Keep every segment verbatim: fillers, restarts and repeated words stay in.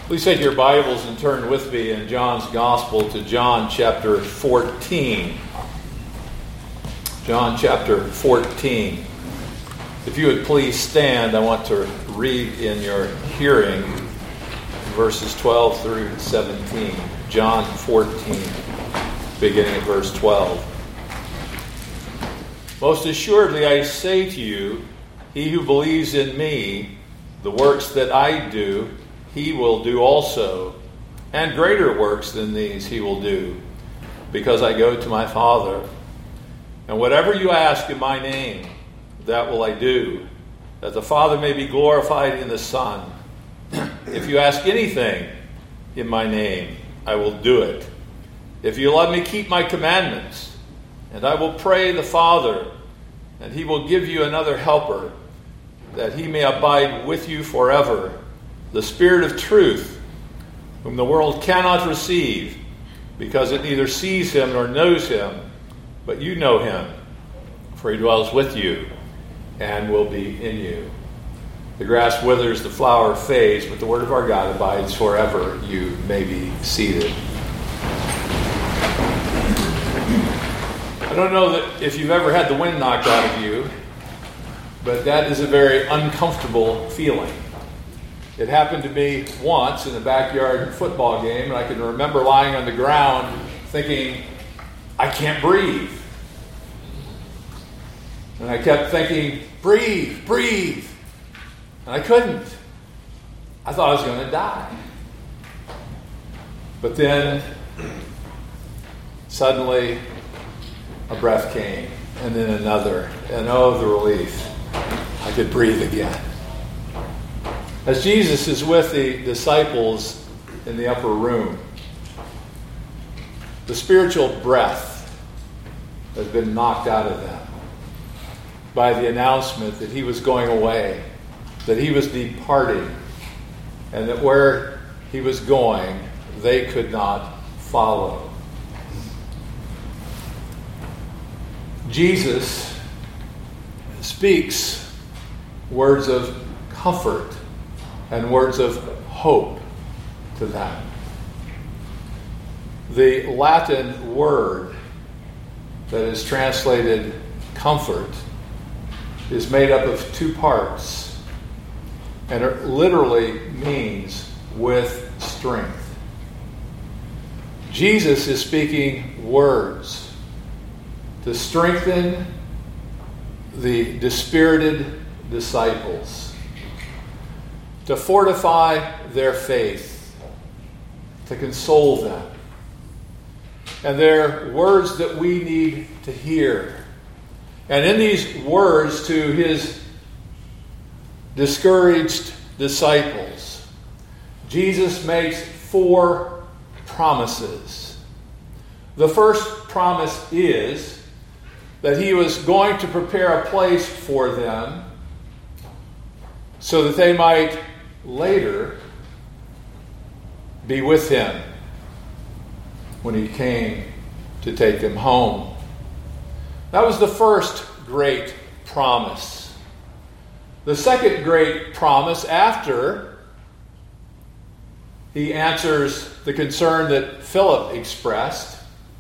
Please take your Bibles and turn with me in John's Gospel to John chapter fourteen. John chapter fourteen. If you would please stand, I want to read in your hearing verses twelve through seventeen. John fourteen, beginning at verse twelve. Most assuredly I say to you, he who believes in me, the works that I do, he will do also, and greater works than these he will do, because I go to my Father. And whatever you ask in my name, that will I do, that the Father may be glorified in the Son. If you ask anything in my name, I will do it. If you love me, keep my commandments, and I will pray the Father, and he will give you another helper, that he may abide with you forever, the Spirit of truth, whom the world cannot receive, because it neither sees him nor knows him, but you know him, for he dwells with you and will be in you. The grass withers, the flower fades, but the word of our God abides forever. You may be seated. I don't know that if you've ever had the wind knocked out of you, but that is a very uncomfortable feeling. It happened to me once in a backyard football game, and I can remember lying on the ground thinking, I can't breathe. And I kept thinking, breathe, breathe. And I couldn't. I thought I was going to die. But then, suddenly, a breath came, and then another, and oh, the relief. I could breathe again. As Jesus is with the disciples in the upper room, the spiritual breath has been knocked out of them by the announcement that he was going away, that he was departing, and that where he was going, they could not follow. Jesus speaks words of comfort and words of hope to them. The Latin word that is translated comfort is made up of two parts, and it literally means with strength. Jesus is speaking words to strengthen the dispirited disciples, to fortify their faith, to console them. And they're words that we need to hear. And in these words to his discouraged disciples, Jesus makes four promises. The first promise is that he was going to prepare a place for them so that they might later be with him when he came to take them home. That was the first great promise. The second great promise, after he answers the concern that Philip expressed,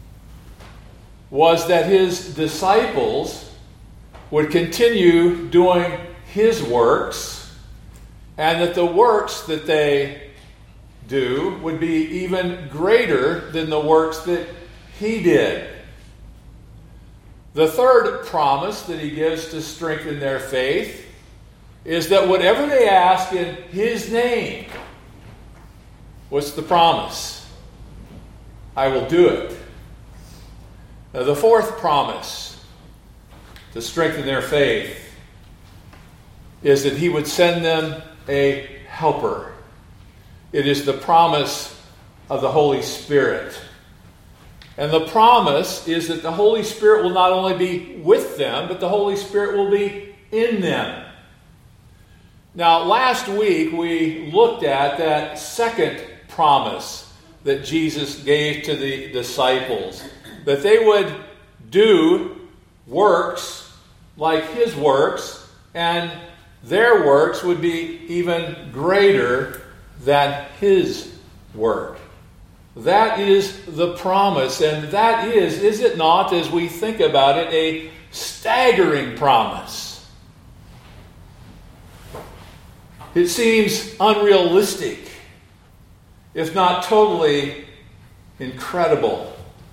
was that his disciples would continue doing his works, and that the works that they do would be even greater than the works that he did. The third promise that he gives to strengthen their faith is that whatever they ask in his name, what's the promise? I will do it. Now, the fourth promise to strengthen their faith is that he would send them a helper. It is the promise of the Holy Spirit. And the promise is that the Holy Spirit will not only be with them, but the Holy Spirit will be in them. Now, last week we looked at that second promise that Jesus gave to the disciples, that they would do works like his works, and their works would be even greater than his work. That is the promise, and that is, is it not, as we think about it, a staggering promise? It seems unrealistic, if not totally incredible.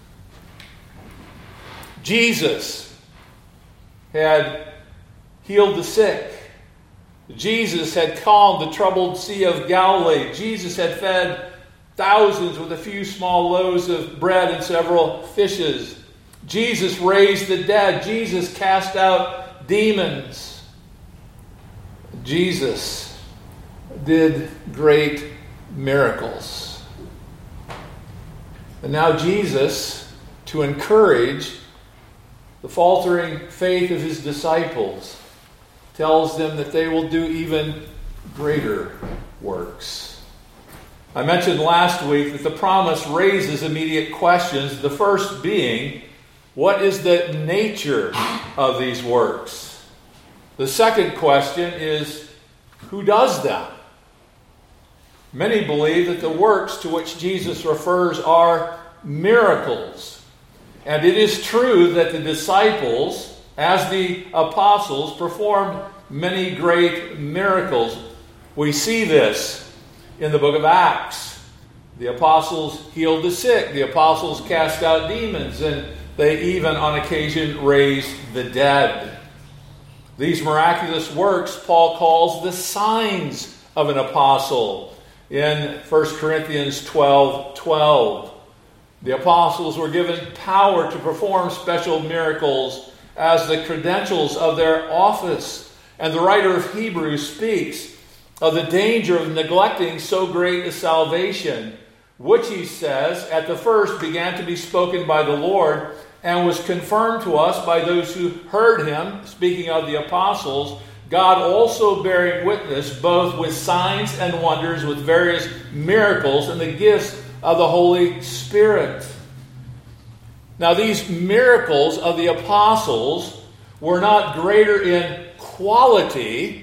Jesus had healed the sick. Jesus had calmed the troubled Sea of Galilee. Jesus had fed thousands with a few small loaves of bread and several fishes. Jesus raised the dead. Jesus cast out demons. Jesus did great miracles. And now Jesus, to encourage the faltering faith of his disciples, tells them that they will do even greater works. I mentioned last week that the promise raises immediate questions, the first being, what is the nature of these works? The second question is, who does them? Many believe that the works to which Jesus refers are miracles. And it is true that the disciples, as the apostles, performed many great miracles. We see this in the book of Acts. The apostles healed the sick. The apostles cast out demons. And they even on occasion raised the dead. These miraculous works Paul calls the signs of an apostle in First Corinthians twelve twelve. The apostles were given power to perform special miracles as the credentials of their office. And the writer of Hebrews speaks of the danger of neglecting so great a salvation, which, he says, at the first began to be spoken by the Lord and was confirmed to us by those who heard him, speaking of the apostles, God also bearing witness both with signs and wonders, with various miracles and the gifts of the Holy Spirit. Now, these miracles of the apostles were not greater in quality,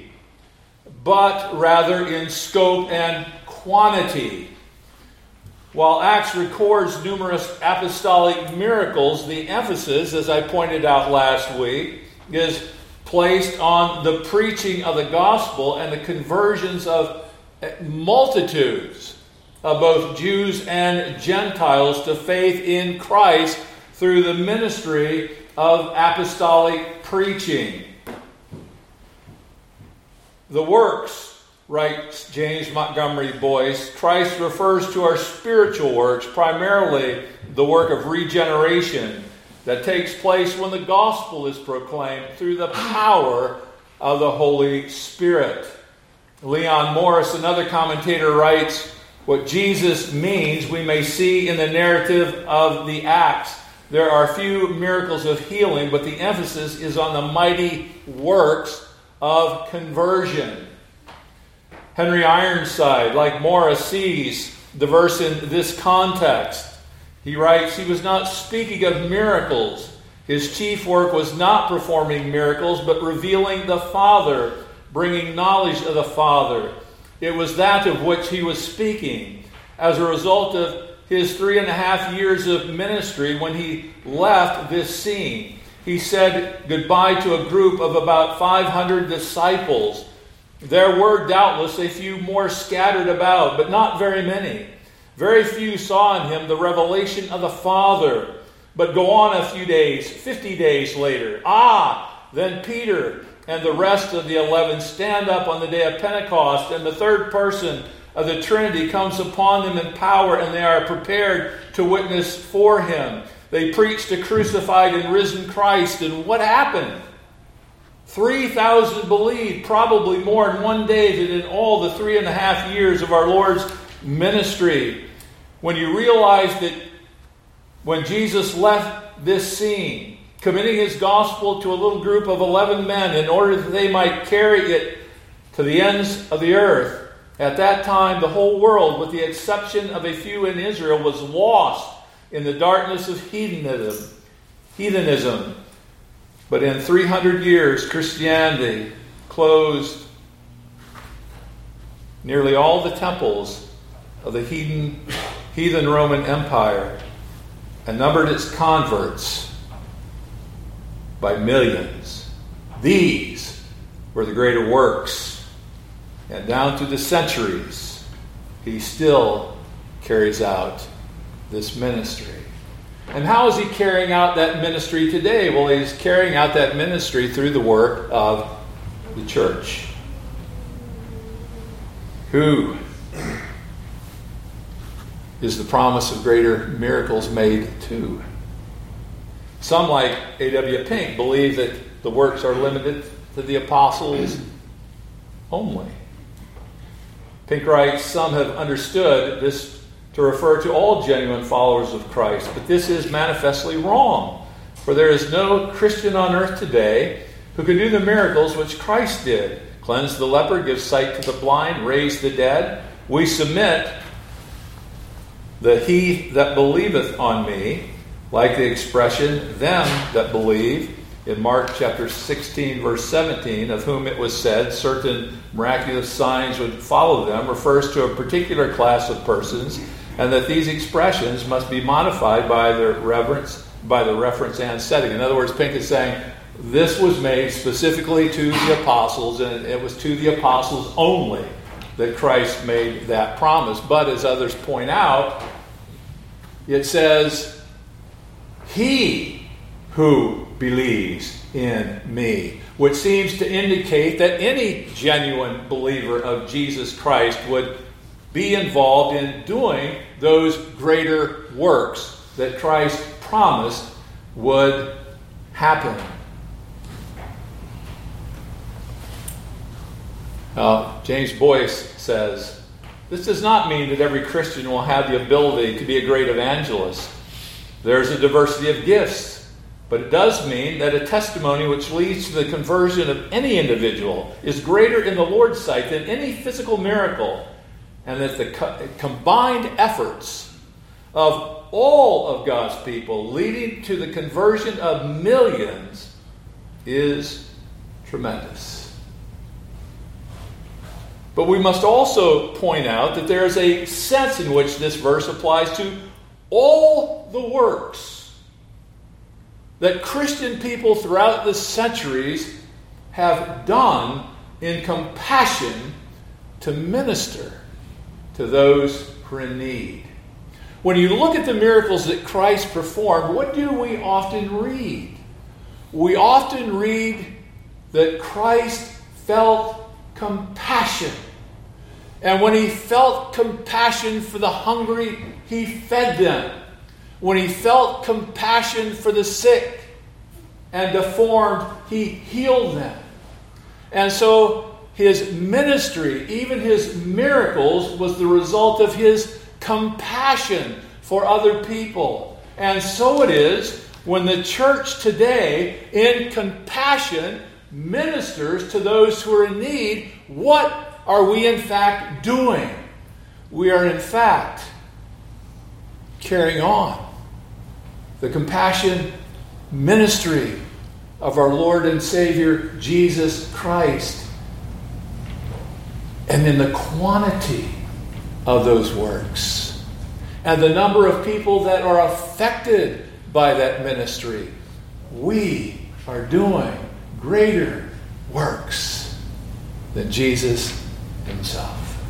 but rather in scope and quantity. While Acts records numerous apostolic miracles, the emphasis, as I pointed out last week, is placed on the preaching of the gospel and the conversions of multitudes of both Jews and Gentiles to faith in Christ through the ministry of apostolic preaching. The works, writes James Montgomery Boyce, Christ refers to our spiritual works, primarily the work of regeneration that takes place when the gospel is proclaimed through the power of the Holy Spirit. Leon Morris, another commentator, writes, what Jesus means we may see in the narrative of the Acts. There are few miracles of healing, but the emphasis is on the mighty works of conversion. Henry Ironside, like Morris, sees the verse in this context. He writes, he was not speaking of miracles. His chief work was not performing miracles, but revealing the Father, bringing knowledge of the Father. It was that of which he was speaking. As a result of his three and a half years of ministry, when he left this scene, he said goodbye to a group of about five hundred disciples. There were doubtless a few more scattered about, but not very many. Very few saw in him the revelation of the Father. But go on a few days, fifty days later. Ah, then Peter and the rest of the eleven stand up on the day of Pentecost, and the third person of the Trinity comes upon them in power, and they are prepared to witness for him. They preached a crucified and risen Christ, and what happened? three thousand believed, probably more in one day than in all the three and a half years of our Lord's ministry. When you realize that when Jesus left this scene, committing his gospel to a little group of eleven men in order that they might carry it to the ends of the earth, at that time the whole world, with the exception of a few in Israel, was lost in the darkness of heathenism. Heathenism. But in three hundred years, Christianity closed nearly all the temples of the heathen, heathen Roman Empire and numbered its converts by millions. These were the greater works. And down through the centuries, he still carries out this ministry. And how is he carrying out that ministry today? Well, he's carrying out that ministry through the work of the church. Who is the promise of greater miracles made to? Some, like A W Pink, believe that the works are limited to the apostles only. Pink writes, some have understood this to refer to all genuine followers of Christ, but this is manifestly wrong. For there is no Christian on earth today who can do the miracles which Christ did. Cleanse the leper, give sight to the blind, raise the dead. We submit that he that believeth on me, like the expression, them that believe, in Mark chapter sixteen, verse seventeen, of whom it was said certain miraculous signs would follow them, refers to a particular class of persons, and that these expressions must be modified by the reverence, by the reference and setting. In other words, Pink is saying this was made specifically to the apostles, and it was to the apostles only that Christ made that promise. But as others point out, it says, he who believes in me, which seems to indicate that any genuine believer of Jesus Christ would be involved in doing those greater works that Christ promised would happen. Uh, James Boyce says, this does not mean that every Christian will have the ability to be a great evangelist. There's a diversity of gifts, but it does mean that a testimony which leads to the conversion of any individual is greater in the Lord's sight than any physical miracle, and that the co- combined efforts of all of God's people leading to the conversion of millions is tremendous. But we must also point out that there is a sense in which this verse applies to all the works that Christian people throughout the centuries have done in compassion to minister to those who are in need. When you look at the miracles that Christ performed, what do we often read? We often read that Christ felt compassion. And when he felt compassion for the hungry, he fed them. When he felt compassion for the sick and deformed, he healed them. And so his ministry, even his miracles, was the result of his compassion for other people. And so it is when the church today, in compassion, ministers to those who are in need. What are we in fact doing? We are in fact carrying on the compassion ministry of our Lord and Savior Jesus Christ. And in the quantity of those works and the number of people that are affected by that ministry, we are doing greater works than Jesus himself.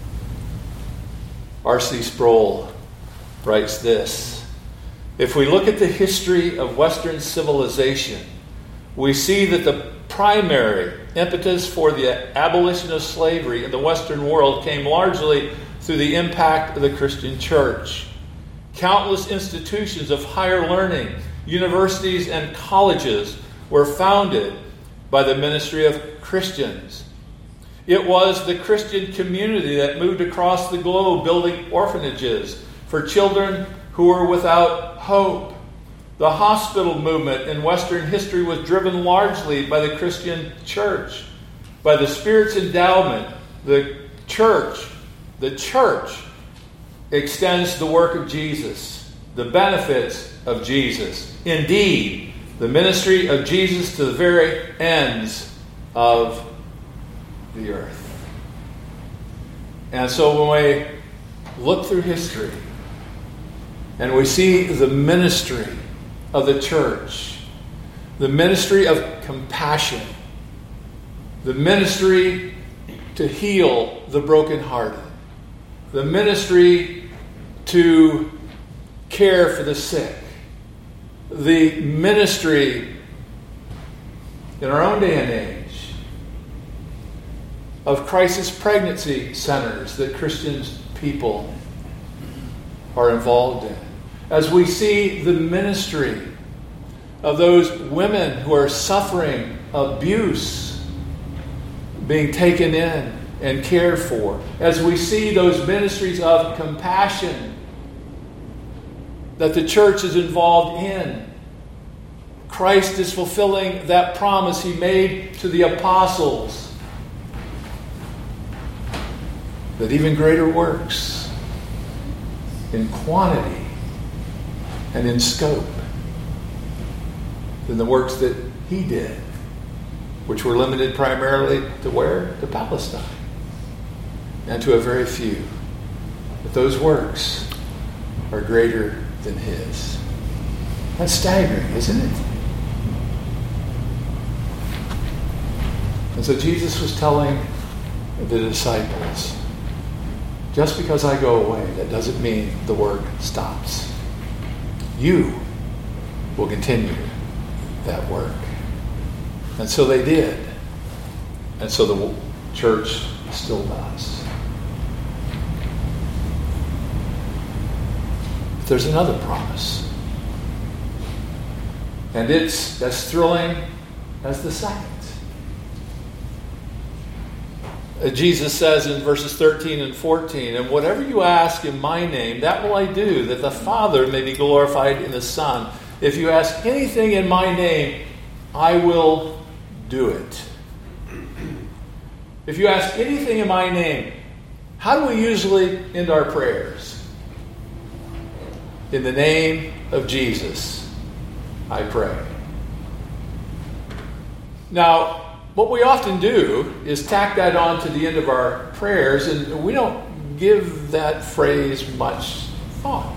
R C Sproul writes this: if we look at the history of Western civilization, we see that the primary impetus for the abolition of slavery in the Western world came largely through the impact of the Christian church. Countless institutions of higher learning, universities and colleges were founded by the ministry of Christians. It was the Christian community that moved across the globe building orphanages for children who were without hope. The hospital movement in Western history was driven largely by the Christian church. By the Spirit's endowment, the church, the church extends the work of Jesus, the benefits of Jesus. Indeed, the ministry of Jesus to the very ends of the earth. And so when we look through history and we see the ministry of the church, the ministry of compassion, the ministry to heal the brokenhearted, the ministry to care for the sick, the ministry in our own day and age of crisis pregnancy centers that Christian people are involved in. As we see the ministry of those women who are suffering abuse being taken in and cared for. As we see those ministries of compassion that the church is involved in. Christ is fulfilling that promise he made to the apostles, that even greater works in quantity and in scope than the works that he did, which were limited primarily to where? To Palestine and to a very few. But those works are greater than his. That's staggering, isn't it? And so Jesus was telling the disciples, just because I go away, that doesn't mean the work stops. You will continue that work. And so they did. And so the church still does. But there's another promise. And it's as thrilling as the second. Jesus says in verses thirteen and fourteen, and whatever you ask in my name, that will I do, that the Father may be glorified in the Son. If you ask anything in my name, I will do it. If you ask anything in my name, how do we usually end our prayers? In the name of Jesus, I pray. Now, what we often do is tack that on to the end of our prayers, and we don't give that phrase much thought.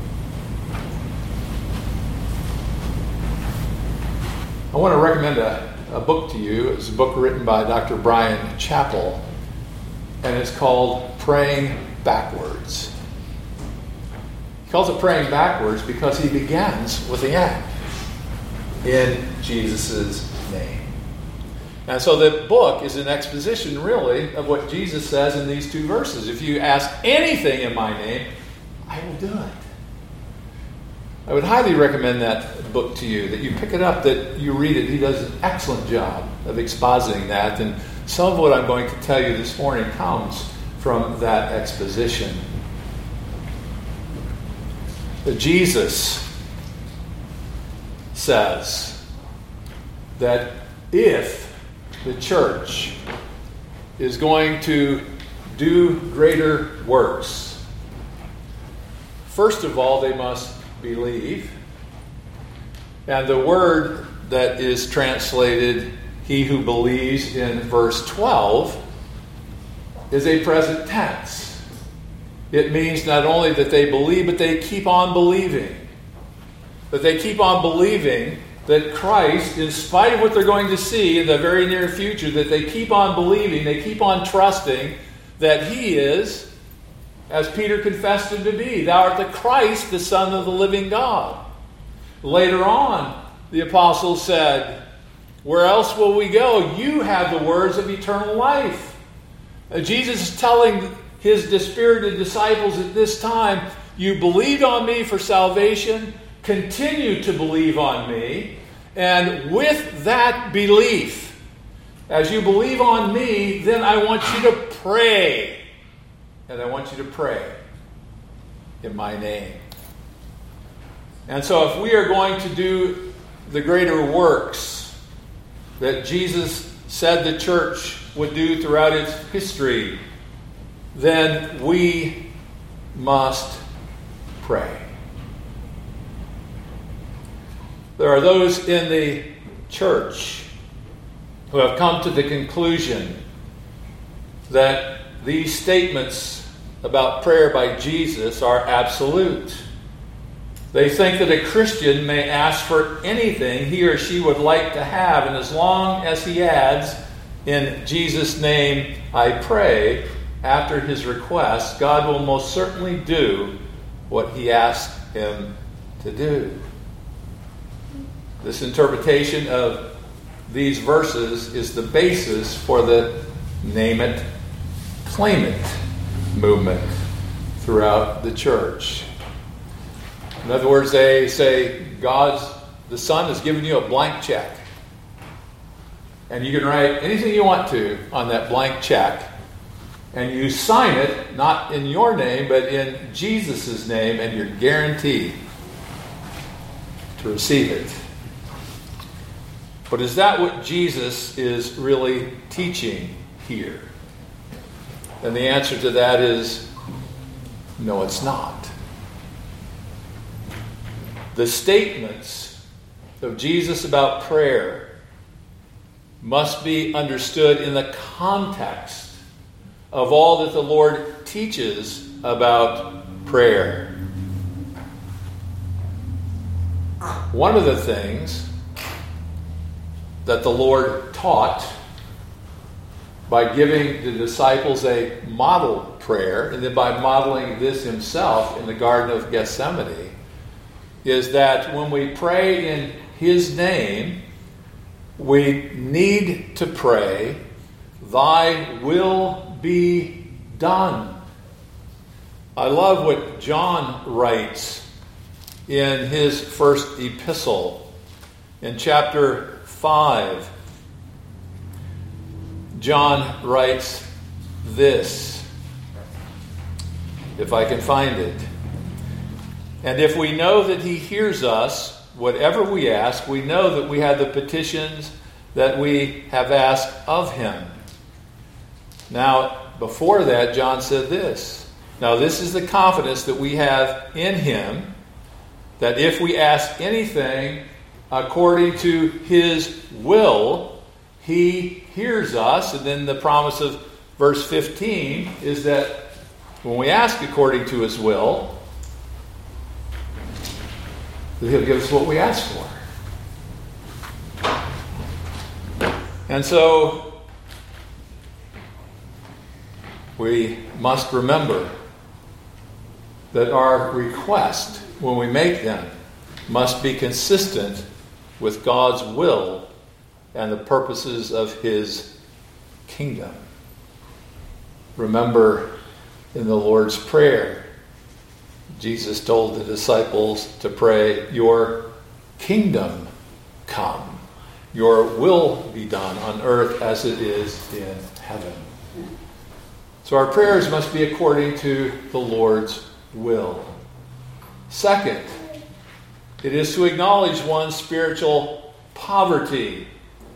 I want to recommend a, a book to you. It's a book written by Doctor Brian Chappell, and it's called Praying Backwards. He calls it Praying Backwards because he begins with the end, in Jesus' name. And so the book is an exposition, really, of what Jesus says in these two verses. If you ask anything in my name, I will do it. I would highly recommend that book to you, that you pick it up, that you read it. He does an excellent job of expositing that. And some of what I'm going to tell you this morning comes from that exposition. But Jesus says that if the church is going to do greater works, first of all, they must believe. And the word that is translated, he who believes, in verse twelve, is a present tense. It means not only that they believe, but they keep on believing. That they keep on believing that Christ, in spite of what they're going to see in the very near future, that they keep on believing, they keep on trusting that he is, as Peter confessed him to be, thou art the Christ, the Son of the living God. Later on, the apostles said, where else will we go? You have the words of eternal life. Uh, Jesus is telling his dispirited disciples at this time, you believed on me for salvation, continue to believe on me, and with that belief, as you believe on me, then I want you to pray. And I want you to pray in my name. And so if we are going to do the greater works that Jesus said the church would do throughout its history, then we must pray. There are those in the church who have come to the conclusion that these statements about prayer by Jesus are absolute. They think that a Christian may ask for anything he or she would like to have, and as long as he adds, "In Jesus' name I pray," after his request, God will most certainly do what he asked him to do. This interpretation of these verses is the basis for the name it, claim it movement throughout the church. In other words, they say God's, the Son has given you a blank check. And you can write anything you want to on that blank check. And you sign it, not in your name, but in Jesus' name, and you're guaranteed to receive it. But is that what Jesus is really teaching here? And the answer to that is no, it's not. The statements of Jesus about prayer must be understood in the context of all that the Lord teaches about prayer. One of the things that the Lord taught by giving the disciples a model prayer, and then by modeling this himself in the Garden of Gethsemane, is that when we pray in his name, we need to pray, "Thy will be done." I love what John writes in his first epistle in chapter five. John writes this, if I can find it. "And if we know that he hears us, whatever we ask, we know that we have the petitions that we have asked of him." Now, before that, John said this. "Now this is the confidence that we have in him, that if we ask anything according to his will, he hears us." And then the promise of verse fifteen is that when we ask according to his will, that he'll give us what we ask for. And so we must remember that our request, when we make them, must be consistent with God's will and the purposes of his kingdom. Remember, in the Lord's Prayer, Jesus told the disciples to pray, "Your kingdom come, your will be done on earth as it is in heaven." So our prayers must be according to the Lord's will. Second, it is to acknowledge one's spiritual poverty,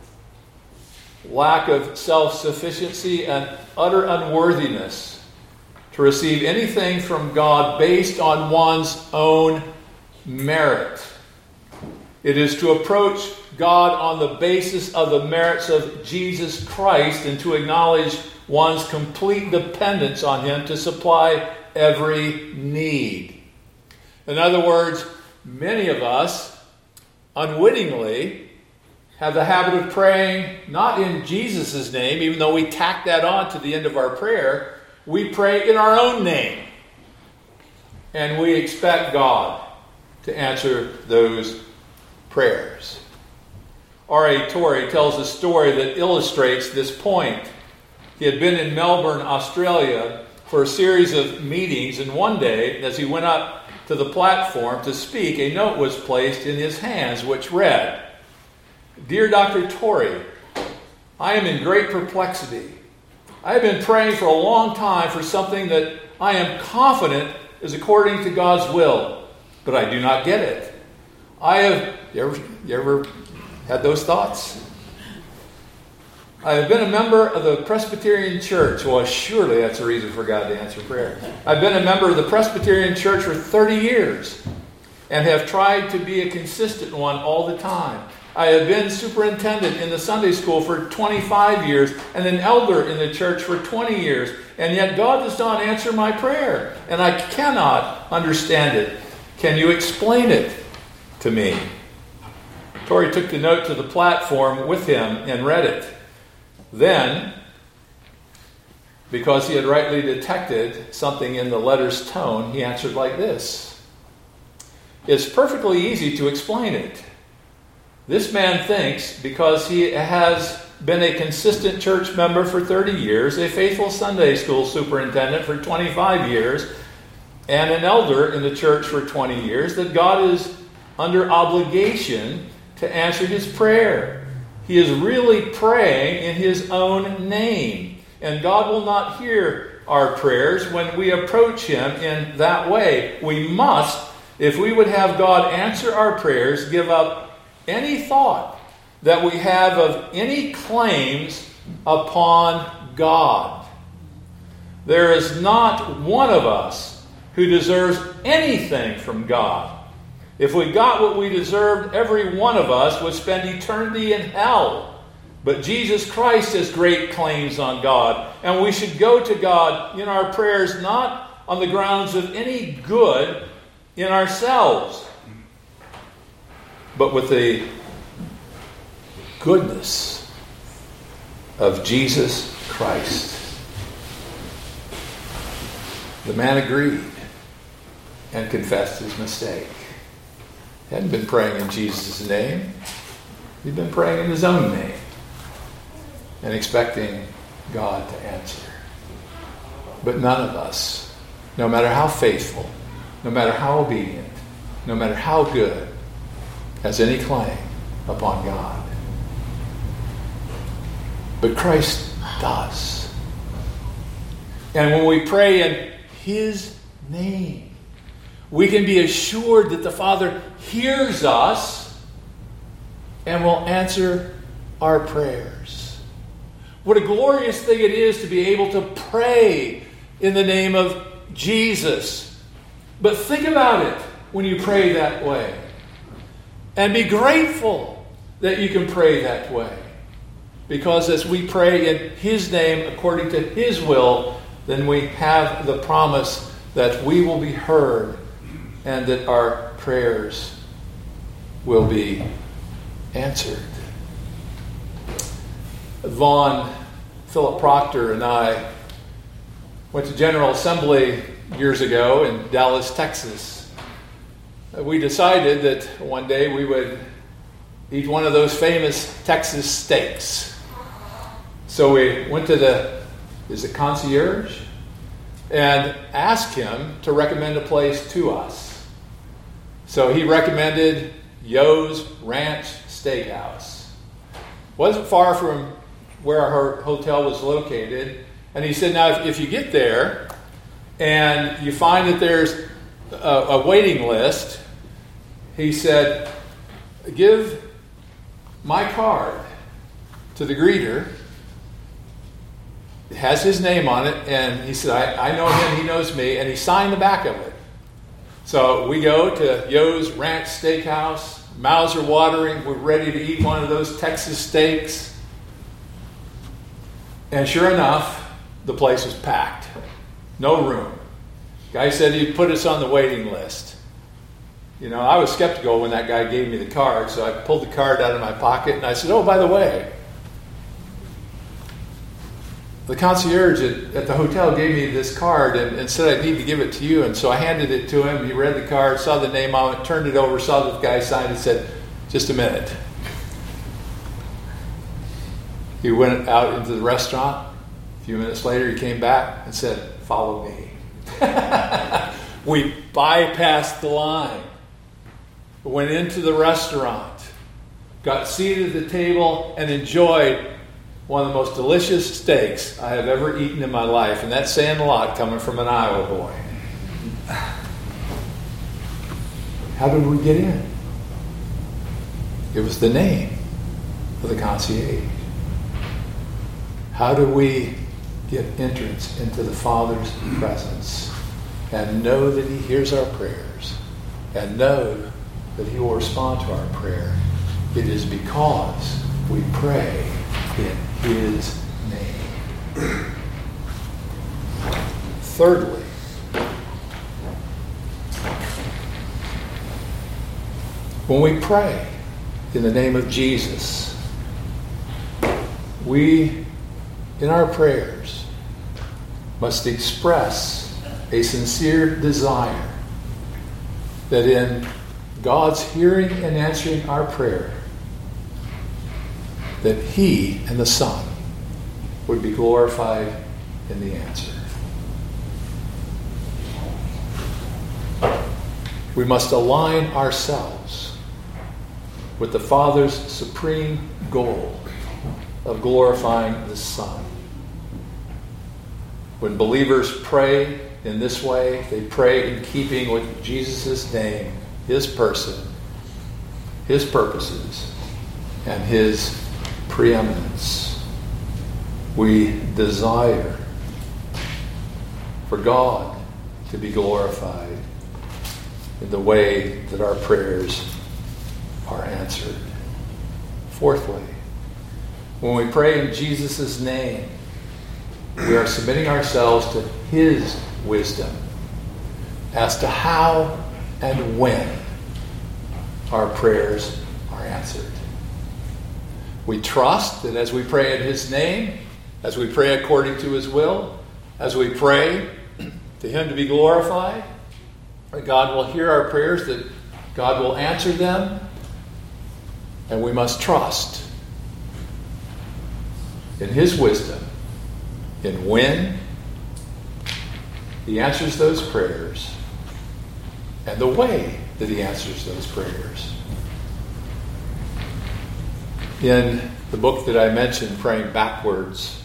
lack of self-sufficiency, and utter unworthiness to receive anything from God based on one's own merit. It is to approach God on the basis of the merits of Jesus Christ and to acknowledge one's complete dependence on him to supply every need. In other words, many of us unwittingly have the habit of praying not in Jesus' name, even though we tack that on to the end of our prayer. We pray in our own name. And we expect God to answer those prayers. R A Torrey tells a story that illustrates this point. He had been in Melbourne, Australia for a series of meetings, and one day, as he went up to the platform to speak, a note was placed in his hands which read, "Dear Doctor Torrey, I am in great perplexity. I have been praying for a long time for something that I am confident is according to God's will, but I do not get it. I have..." You ever, you ever had those thoughts? "I have been a member of the Presbyterian Church." Well, surely that's a reason for God to answer prayer. "I've been a member of the Presbyterian Church for thirty years and have tried to be a consistent one all the time. I have been superintendent in the Sunday school for twenty-five years and an elder in the church for twenty years. And yet God does not answer my prayer. And I cannot understand it. Can you explain it to me? Tori took the note to the platform with him and read it. Then, because he had rightly detected something in the letter's tone, he answered like this. It's perfectly easy to explain it. This man thinks because he has been a consistent church member for thirty years, a faithful Sunday school superintendent for twenty-five years, and an elder in the church for twenty years, that God is under obligation to answer his prayer. He is really praying in his own name. And God will not hear our prayers when we approach him in that way. We must, if we would have God answer our prayers, give up any thought that we have of any claims upon God. There is not one of us who deserves anything from God. If we got what we deserved, every one of us would spend eternity in hell. But Jesus Christ has great claims on God. And we should go to God in our prayers not on the grounds of any good in ourselves, but with the goodness of Jesus Christ. The man agreed and confessed his mistake. He hadn't been praying in Jesus' name. He'd been praying in his own name and expecting God to answer. But none of us, no matter how faithful, no matter how obedient, no matter how good, has any claim upon God. But Christ does. And when we pray in his name, we can be assured that the Father hears us and will answer our prayers. What a glorious thing it is to be able to pray in the name of Jesus. But think about it when you pray that way. And be grateful that you can pray that way. Because as we pray in his name according to his will, then we have the promise that we will be heard and that our prayers will be answered. Vaughn, Philip Proctor, and I went to General Assembly years ago in Dallas, Texas. We decided that one day we would eat one of those famous Texas steaks. So we went to the, is it concierge? And asked him to recommend a place to us. So he recommended Yo's Ranch Steakhouse. Wasn't far from where our hotel was located. And he said, now if, if you get there and you find that there's a, a waiting list, he said, give my card to the greeter. It has his name on it, and he said, I, I know him, he knows me, and he signed the back of it. So we go to Yo's Ranch Steakhouse, mouths are watering, we're ready to eat one of those Texas steaks. And sure enough, the place was packed. No room. Guy said he'd put us on the waiting list. You know, I was skeptical when that guy gave me the card, so I pulled the card out of my pocket, and I said, oh, by the way, the concierge at, at the hotel gave me this card and, and said I need to give it to you. And so I handed it to him. He read the card, saw the name on it, turned it over, saw the guy signed it, said, just a minute. He went out into the restaurant. A few minutes later, he came back and said, follow me. We bypassed the line, went into the restaurant, got seated at the table, and enjoyed one of the most delicious steaks I have ever eaten in my life. And that's saying a lot coming from an Iowa boy. How did we get in? It was the name of the concierge. How do we get entrance into the Father's presence and know that he hears our prayers and know that he will respond to our prayer It is because we pray in His name. Thirdly, when we pray in the name of Jesus, we, in our prayers, must express a sincere desire that in God's hearing and answering our prayer, that He and the Son would be glorified in the answer. We must align ourselves with the Father's supreme goal of glorifying the Son. When believers pray in this way, they pray in keeping with Jesus' name, His person, His purposes, and His preeminence. We desire for God to be glorified in the way that our prayers are answered. Fourthly, when we pray in Jesus' name, we are submitting ourselves to His wisdom as to how and when our prayers are answered. We trust that as we pray in His name, as we pray according to His will, as we pray to Him to be glorified, that God will hear our prayers, that God will answer them, and we must trust in His wisdom in when He answers those prayers and the way that He answers those prayers. In the book that I mentioned, Praying Backwards,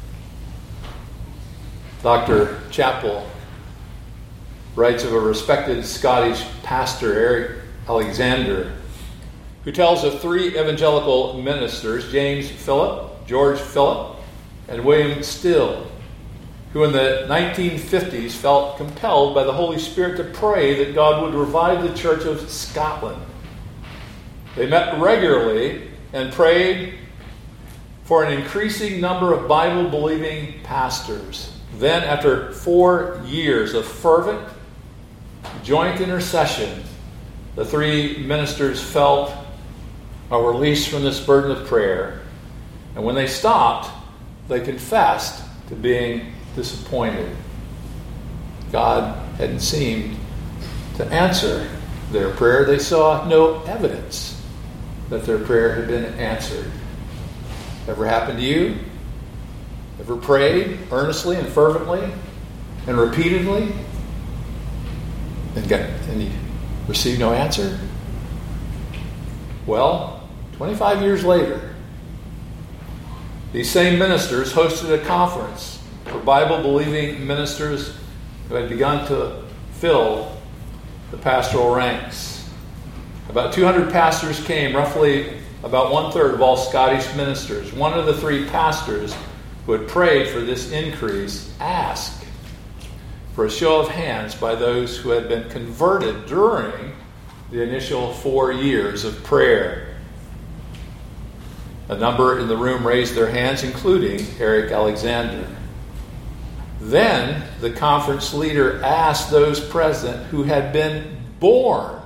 Doctor Chappell writes of a respected Scottish pastor, Eric Alexander, who tells of three evangelical ministers, James Phillip, George Phillip, and William Still, who in the nineteen fifties felt compelled by the Holy Spirit to pray that God would revive the Church of Scotland. They met regularly and prayed for an increasing number of Bible-believing pastors. Then, after four years of fervent, joint intercession, the three ministers felt a release from this burden of prayer. And when they stopped, they confessed to being disappointed. God hadn't seemed to answer their prayer. They saw no evidence that their prayer had been answered. Ever happened to you? Ever prayed earnestly and fervently and repeatedly and, got, and you received no answer? Well, twenty-five years later, these same ministers hosted a conference for Bible-believing ministers who had begun to fill the pastoral ranks. About two hundred pastors came, roughly about one-third of all Scottish ministers. One of the three pastors who had prayed for this increase asked for a show of hands by those who had been converted during the initial four years of prayer. A number in the room raised their hands, including Eric Alexander. Then the conference leader asked those present who had been born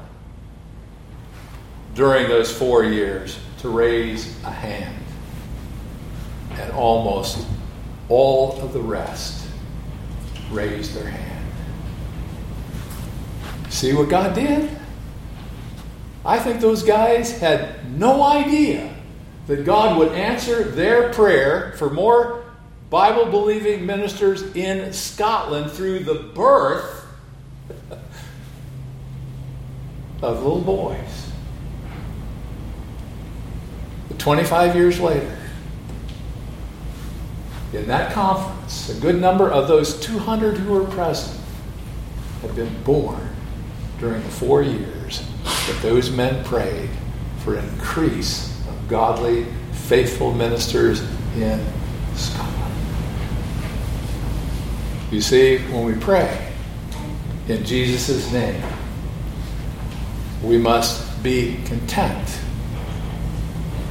during those four years to raise a hand. And almost all of the rest raised their hand. See what God did? I think those guys had no idea that God would answer their prayer for more Bible-believing ministers in Scotland through the birth of little boys. But twenty-five years later, in that conference, a good number of those two hundred who were present had been born during the four years that those men prayed for an increase of godly, faithful ministers in Scotland. You see, when we pray in Jesus' name, we must be content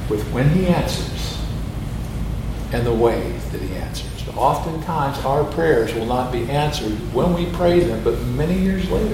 with when he answers and the way that he answers. Oftentimes our prayers will not be answered when we pray them, but many years later.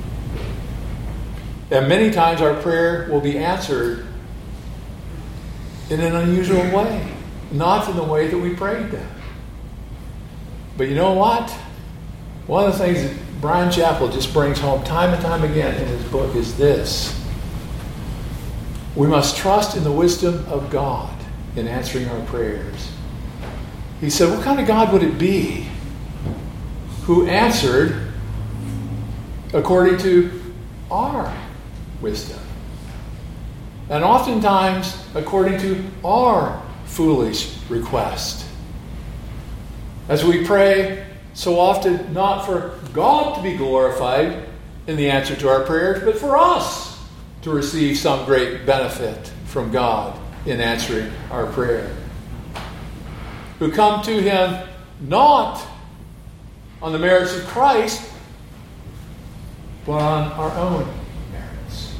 And many times our prayer will be answered in an unusual way, not in the way that we prayed them. But you know what? One of the things that Bryan Chapell just brings home time and time again in his book is this. We must trust in the wisdom of God in answering our prayers. He said, what kind of God would it be who answered according to our wisdom? And oftentimes according to our foolish request. As we pray so often not for God to be glorified in the answer to our prayers, but for us to receive some great benefit from God in answering our prayer. Who come to him not on the merits of Christ, but on our own merits.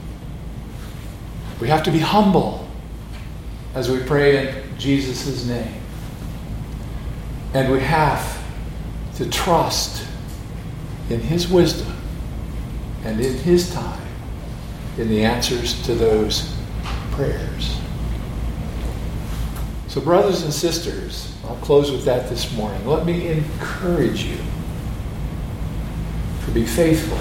We have to be humble as we pray in Jesus' name. And we have to trust in his wisdom and in his time in the answers to those prayers. So brothers and sisters, I'll close with that this morning. Let me encourage you to be faithful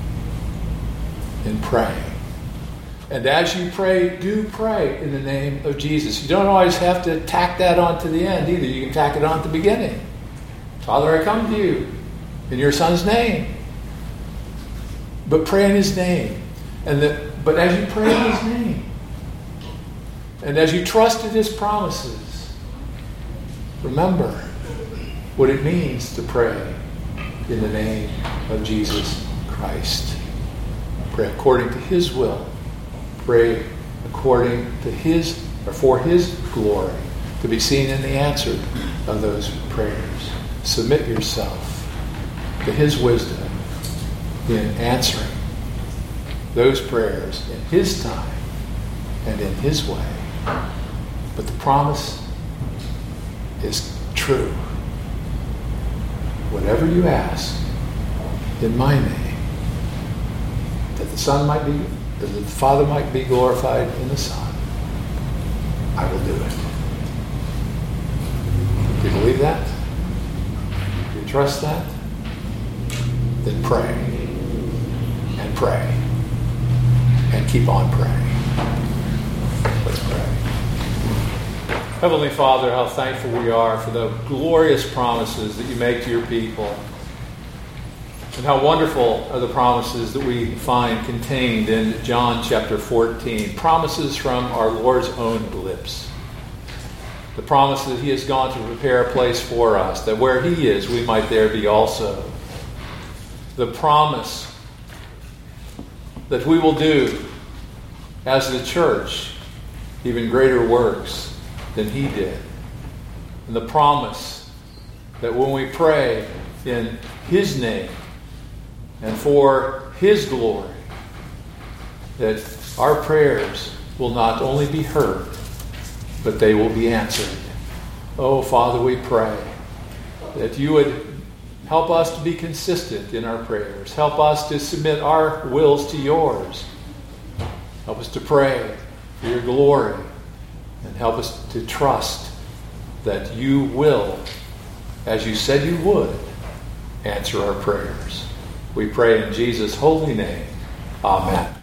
in praying. And as you pray, do pray in the name of Jesus. You don't always have to tack that on to the end either. You can tack it on at the beginning. Father, I come to you in your Son's name. But pray in his name. And the, but as you pray in his name, and as you trust in his promises, remember what it means to pray in the name of Jesus Christ. Pray according to his will. Pray according to his, or for his glory, to be seen in the answer of those prayers. Submit yourself to his wisdom in answering those prayers in his time and in his way. But the promise is true. Whatever you ask in my name, that the Son might be, that the Father might be glorified in the Son, I will do it. Do you believe that? Do you trust that? Then pray. And pray. And keep on praying. Let's pray. Heavenly Father, how thankful we are for the glorious promises that you make to your people. And how wonderful are the promises that we find contained in John chapter fourteen. Promises from our Lord's own lips. The promise that he has gone to prepare a place for us, that where he is, we might there be also. The promise that we will do as the church even greater works than he did. And the promise that when we pray in his name and for his glory, that our prayers will not only be heard, but they will be answered. Oh, Father, we pray that you would help us to be consistent in our prayers. Help us to submit our wills to yours. Help us to pray for your glory. And help us to trust that you will, as you said you would, answer our prayers. We pray in Jesus' holy name. Amen.